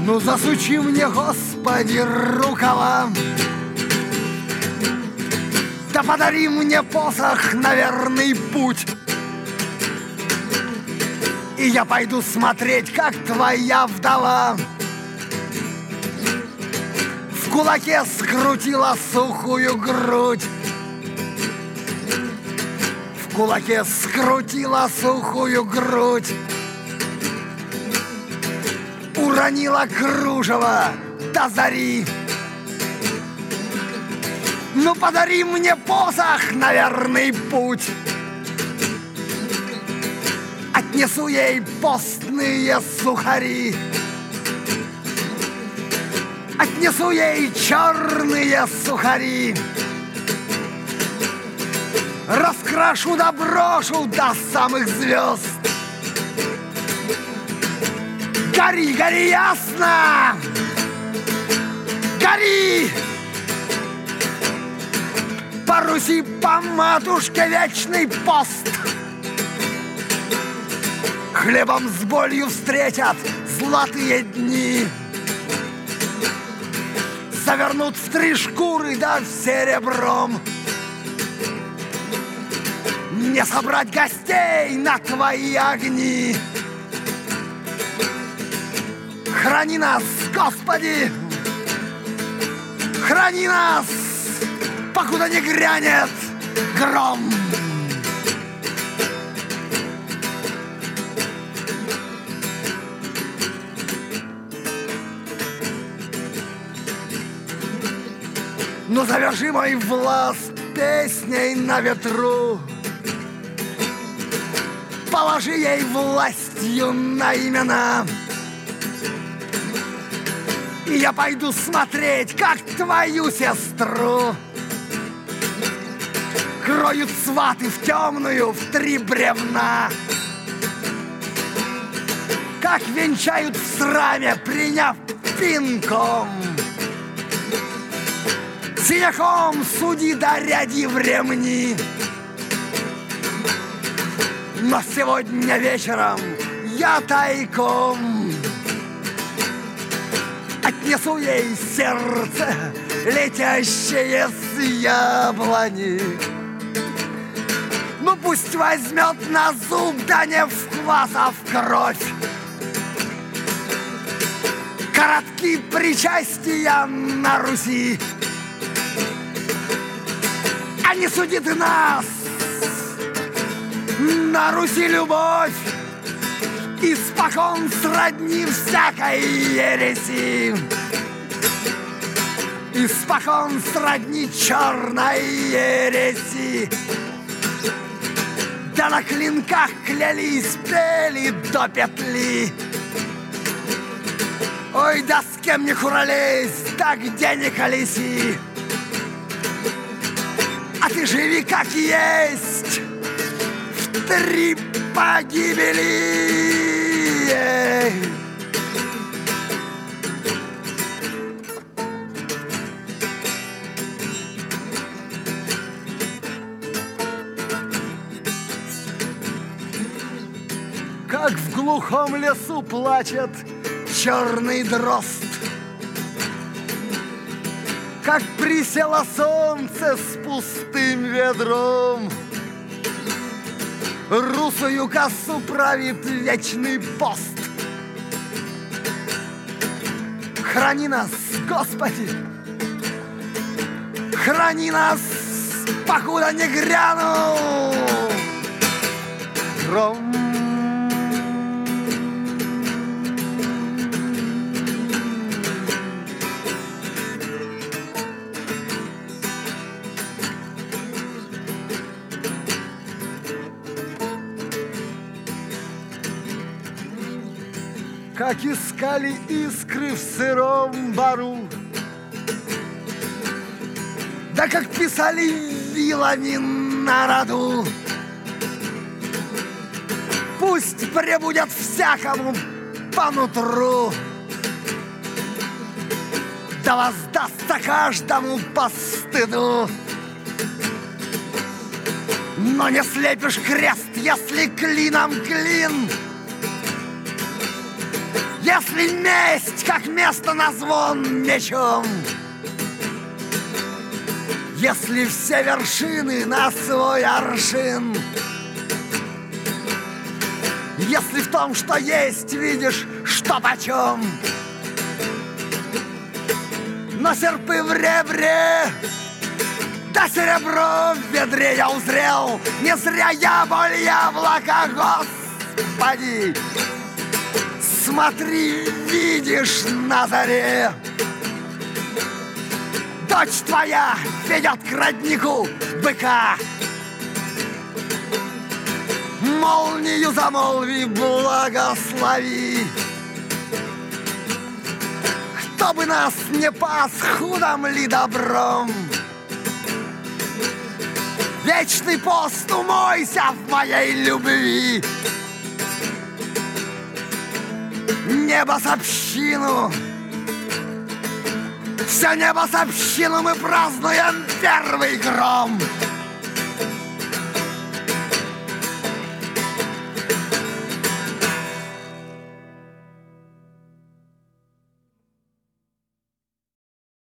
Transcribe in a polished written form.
Ну засучи мне, Господи, рукава, да подари мне посох на верный путь, и я пойду смотреть, как твоя вдова в кулаке скрутила сухую грудь. В кулаке скрутила сухую грудь, уронила кружево до зари. Ну подари мне посох на верный путь, отнесу ей постные сухари, отнесу ей черные сухари, раскрашу да брошу до самых звезд. Гори, гори ясно! Гори! По Руси, по матушке вечный пост. Хлебом с болью встретят золотые дни, завернут в 3 шкуры да серебром. Не собрать гостей на твои огни. Храни нас, Господи! Храни нас, покуда не грянет гром! Ну заверши мой влас песней на ветру, положи ей властью на имена, и я пойду смотреть, как твою сестру кроют сваты в темную в 3 бревна, как венчают в сраме, приняв пинком. Синяком суди да ряди в ремни. Но сегодня вечером я тайком отнесу ей сердце, летящее с яблони. Ну пусть возьмет на зуб, да не в квас, а в кровь. Коротки причастия на Руси, а не судит нас на Руси любовь, испокон сродни всякой ереси, испокон сродни черной ереси. Да на клинках клялись, пели до петли. Ой, да с кем не куролезь, да где не колеси. А ты живи как есть, в 3 погибели. Как в глухом лесу плачет черный дрозд, как присело солнце с пустым ведром, русую косу правит вечный пост. Храни нас, Господи, храни нас, покуда не грянул гром. Как искали искры в сыром бару, да как писали вилами на роду. Пусть пребудет всякому по нутру, да воздастся каждому по стыду. Но не слепишь крест, если клином клин. Если месть, как место на звон мечом, если все вершины на свой аршин, если в том, что есть, видишь, что почем, но серпы в ребре, да серебро в ведре я узрел. Не зря яблонь яблоко, Господи. Смотри, видишь на заре, дочь твоя ведет к роднику быка. Молнию замолви, благослови. Кто бы нас не пас, худом ли добром, вечный пост умойся в моей любви. Небо с общину, все небо с общину мы празднуем первый гром.